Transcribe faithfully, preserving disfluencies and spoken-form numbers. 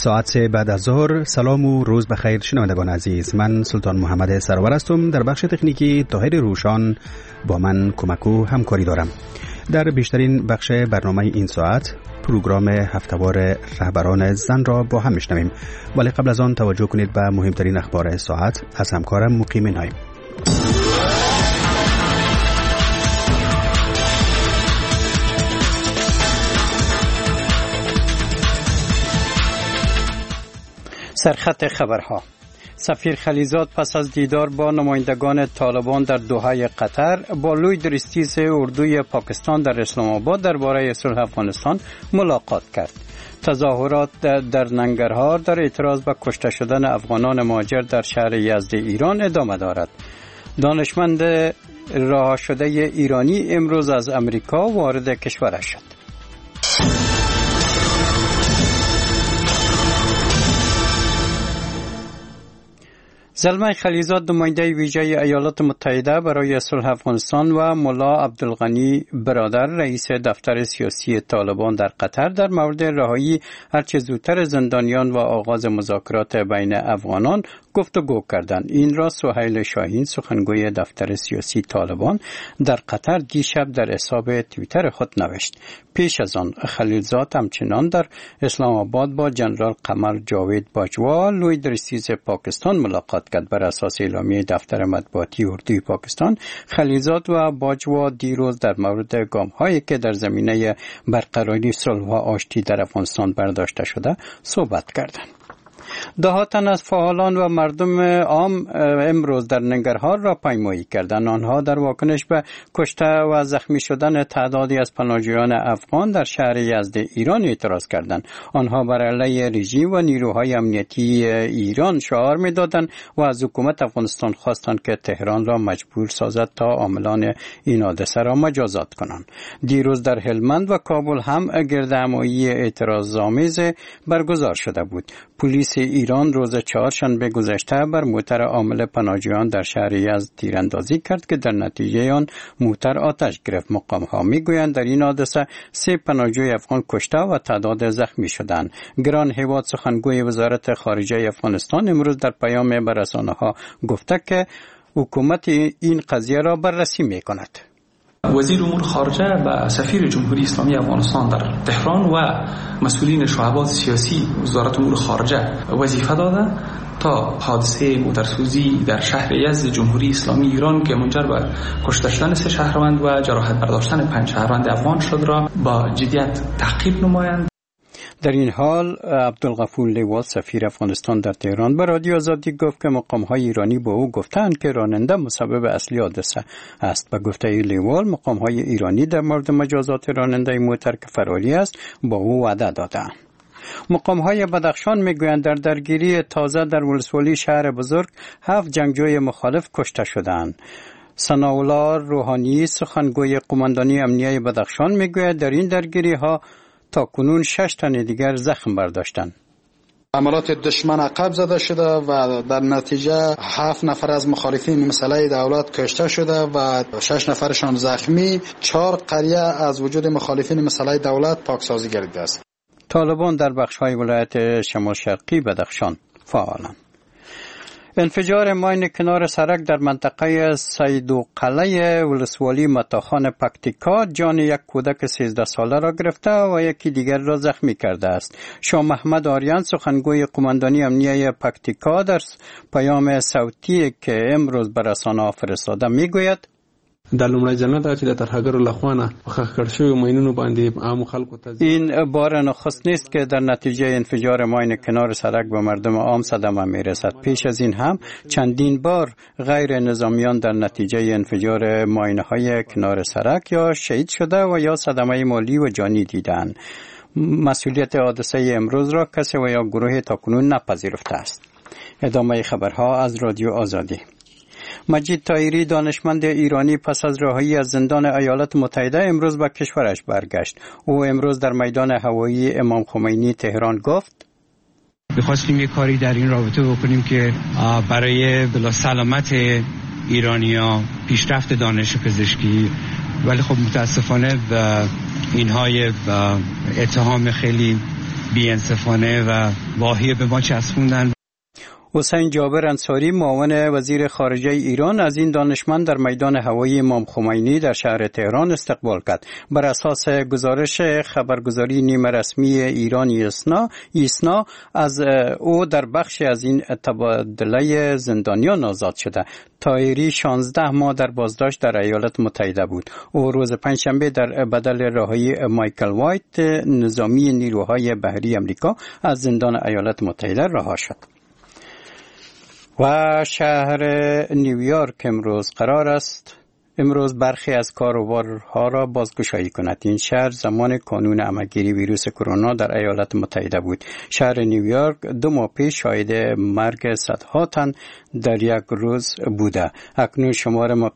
ساعت سه بعد از ظهر. سلام و روز بخیر شنوندگان عزیز. من سلطان محمد سرور هستم. در بخش تکنیکی طاهر روشان با من کمک و همکاری دارم. در بیشترین بخش برنامه این ساعت پروگرام هفته‌وار رهبران زن را با هم میشنویم، ولی قبل از آن توجه کنید به مهمترین اخبار ساعت از همکارم مقیم نایم. سرخط خبرها: سفیر خلیزاد پس از دیدار با نمایندگان طالبان در دوحه قطر با لوید ریستیس اردوی پاکستان در اسلام آباد درباره صلح افغانستان ملاقات کرد. تظاهرات در ننگرهار در اعتراض به کشته شدن افغانان مهاجر در شهر یزد ایران ادامه دارد. دانشمند رها شده ایرانی امروز از امریکا وارد کشورش شد. زلمه خلیزاد نماینده ویژه ایالات متحده برای صلح افغانستان و ملا عبدالغنی برادر رئیس دفتر سیاسی طالبان در قطر در مورد رهایی هرچه زودتر زندانیان و آغاز مذاکرات بین افغانان گفتگو کردند. این را سهیل شاهین سخنگوی دفتر سیاسی طالبان در قطر دیشب در حساب توییتر خود نوشت. پیش از آن خلیلزاد همچنان در اسلام آباد با جنرال قمر جاوید باجوا لوید ریستیس پاکستان ملاقات کرد. بر اساس اعلامیه دفتر مطبوعاتی اردوی پاکستان، خلیلزاد و باجوا دیروز در مورد گام‌هایی که در زمینه برقراری صلح و آشتی در افغانستان برداشته شده صحبت کردند. ده تن از فعالان و مردم عام امروز در ننگرهار را پیمایی کردند. آنها در واکنش به کشته و زخمی شدن تعدادی از پناهجویان افغان در شهر یزد ایران اعتراض کردند. آنها بر علیه رژیم و نیروهای امنیتی ایران شعار می‌دادند و از حکومت افغانستان خواستند که تهران را مجبور سازد تا عاملان این حادثه را مجازات کنند. دیروز در هلمند و کابل هم گردهمایی اعتراض‌آمیز برگزار شده بود. پلیس ایران روز چهارشنبه گذشته بر موتر حامل پناهجویان در شهر یزد تیراندازی کرد که در نتیجه آن موتر آتش گرفت. مقام‌ها می‌گویند در این حادثه سه پناهجوی افغان کشته و تعداد زخمی شدند. گران هیواد سخنگوی وزارت خارجه افغانستان امروز در پیام به رسانه‌ها گفته که حکومت این قضیه را بررسی می‌کند. وزیر امور خارجه و سفیر جمهوری اسلامی افغانستان در تهران و مسئولین شعبات سیاسی وزارت امور خارجه وظیفه داده تا حادثه موترسوزی در شهر یزد جمهوری اسلامی ایران که منجر به کشته شدن سه شهروند و جراحت برداشتن پنج شهروند افغان شد را با جدیت تعقیب نمایند. در این حال عبدالغفور لیوال سفیر افغانستان در تهران به رادیو آزادی گفت که مقام‌های ایرانی به او گفتند که راننده مسبب اصلی حادثه است. به گفته لیوال مقام‌های ایرانی در مورد مجازات راننده موتر که فراری است با او وعده دادند. مقام‌های بدخشان می‌گویند در درگیری تازه در ولسوالی شهر بزرگ هفت جنگجوی مخالف کشته شدند. ثناءالله روحانی سخنگوی قماندانی امنیه بدخشان می‌گوید در این درگیری‌ها تا کنون شش تن دیگر زخم برداشتند. عملات دشمن عقب زده شده و در نتیجه هفت نفر از مخالفین مسئله دولت کشته شده و شش نفرشان زخمی. چهار قریه از وجود مخالفین مسئله دولت پاکسازی گردیده است. طالبان در بخش‌های ولایت شمال شرقی بدخشان فعالند. انفجار ماین کنار سرک در منطقه سیدوقله ولسوالی متاخان پکتیکا جان یک کودک سیزده ساله را گرفته و یکی دیگر را زخمی کرده است. شاه محمد آریان سخنگوی قماندانی امنیه پکتیکا در پیام صوتی که امروز به رسانه‌ها فرستاده میگوید در لومړی ځل دا چې د ترهګرو لخوا ښخ کړل شویو ماینونو باندې عامو خلکو ته این بار نخست نیست که در نتیجه انفجار ماین کنار سرک به مردم عام صدمه میرسد. پیش از این هم چندین بار غیر نظامیان در نتیجه انفجار ماین‌های کنار سرک یا شهید شده و یا صدمه مالی و جانی دیدند. مسئولیت حادثه امروز را کسی و یا گروه تاکنون نپذیرفته است. ادامه خبرها از رادیو آزادی. مجید طاهری دانشمند ایرانی پس از رهایی از زندان ایالات متحده امروز به کشورش برگشت. او امروز در میدان هوایی امام خمینی تهران گفت می‌خواستیم یک کاری در این رابطه بکنیم که برای بلا سلامت ایرانی‌ها پیشرفت دانش پزشکی، ولی خب متاسفانه اینها اتهام خیلی بی‌انصافانه و واهی به ما چسبوندن. حسین جابر انصاری معاون وزیر خارجه ایران از این دانشمند در میدان هوایی امام خمینی در شهر تهران استقبال کرد. بر اساس گزارش خبرگزاری نیمه رسمی ایران ایسنا ایسنا از او در بخش از این تبادله زندانیان آزاد شده. طاهری شانزده ماه در بازداشت در ایالات متحده بود. او روز پنجشنبه در بدل رهایی مایکل وایت نظامی نیروهای بحری آمریکا از زندان ایالات متحده رها شد. و شهر نیویورک امروز قرار است امروز برخی از کاروبارها را بازگشایی کند. این شهر زمان کانون همه‌گیری ویروس کرونا در ایالات متحده بود. شهر نیویورک دو ماه پیش شاهد مرگ صدها تن در یک روز بوده. اکنون شمار